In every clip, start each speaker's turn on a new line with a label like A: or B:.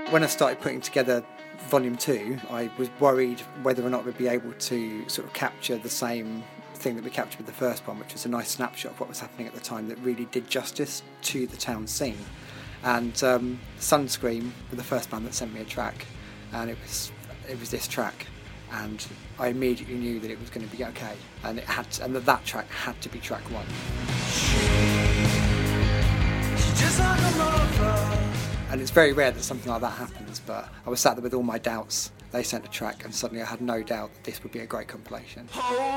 A: When I started putting together Volume 2, I was worried whether or not we'd be able to sort of capture the same thing that we captured with the first one, which was a nice snapshot of what was happening at the time that really did justice to the town scene. And Sunscream were the first band that sent me a track, and it was this track, and I immediately knew that it was going to be okay, and that track had to be track 1. And it's very rare that something like that happens, but I was sat there with all my doubts. They sent a track, and suddenly I had no doubt that this would be a great compilation.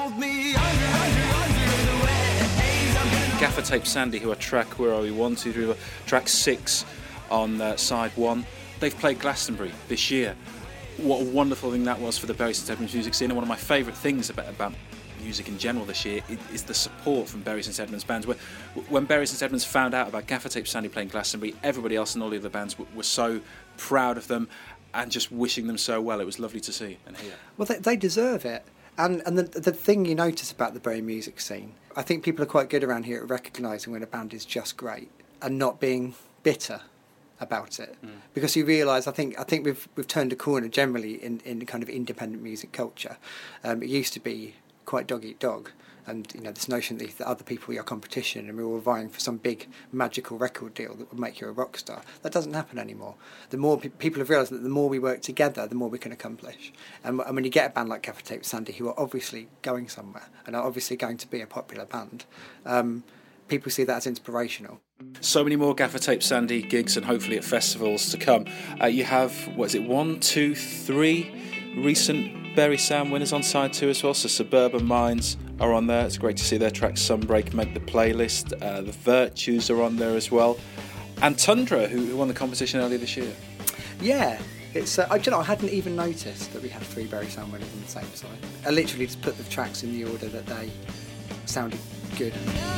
B: Gaffer Tape Sandy, who are track, where are we, 1, 2, 3, 4, track 6 on side 1. They've played Glastonbury this year. What a wonderful thing that was for the Bury St Edmunds music scene, and one of my favourite things about music in general this year is the support from Bury St Edmunds bands. When Bury St Edmunds found out about Gaffer Tape Sandy playing Glastonbury, everybody else and all the other bands were so proud of them and just wishing them so well. It was lovely to see and hear.
A: Well, they deserve it. And the thing you notice about the Bury music scene, I think people are quite good around here at recognising when a band is just great and not being bitter about it, because you realise I think we've turned a corner generally in kind of independent music culture. It used to be quite dog eat dog, and this notion that other people are your competition and we're all vying for some big magical record deal that would make you a rock star. That doesn't happen anymore. The more people have realised that the more we work together, the more we can accomplish. And when you get a band like Gaffer Tape Sandy, who are obviously going somewhere and are obviously going to be a popular band, people see that as inspirational.
B: So many more Gaffer Tape Sandy gigs and hopefully at festivals to come. You have, 1, 2, 3 recent Bury Sound winners on side 2 as well. So Suburban Minds are on there. It's great to see their track Sunbreak make the playlist. The Virtues are on there as well. And Tundra, who won the competition earlier this year.
A: Yeah. It's I hadn't even noticed that we had 3 Bury Sound winners on the same side. I literally just put the tracks in the order that they sounded good.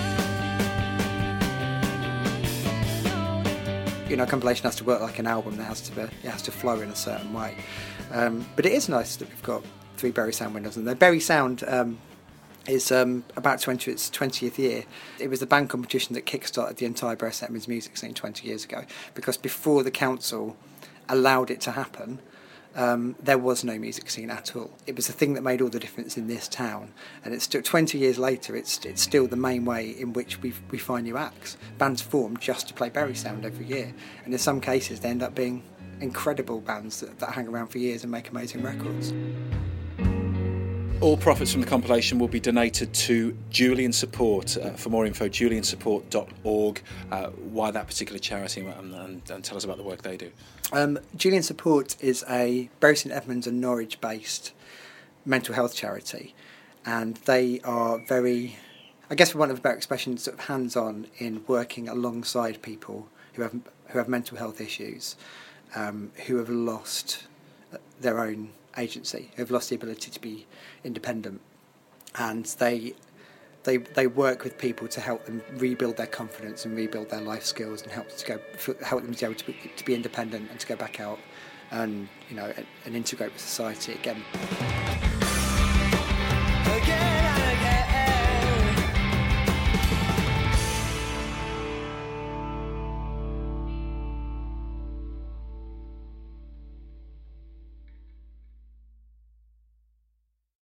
A: A compilation has to work like an album. It has to flow in a certain way. But it is nice that we've got 3 Bury Sound winners, and the Bury Sound is about to enter its 20th year. It was the band competition that kick-started the entire Bury St Edmunds music scene 20 years ago, because before the council allowed it to happen, there was no music scene at all. It was the thing that made all the difference in this town, and it's still 20 years later. It's still the main way in which we find new acts. Bands form just to play Bury Sound every year, and in some cases they end up being incredible bands that hang around for years and make amazing records.
B: All profits from the compilation will be donated to Julian Support. For more info, juliansupport.org. Why that particular charity, and tell us about the work they do.
A: Julian Support is a Bury St Edmunds and Norwich-based mental health charity, and they are very, I guess for want of a better expression, sort of hands-on in working alongside people who have mental health issues, who have lost their own agency, who have lost the ability to be independent, and they work with people to help them rebuild their confidence and rebuild their life skills, and help them to be able to be independent and to go back out and and integrate with society again.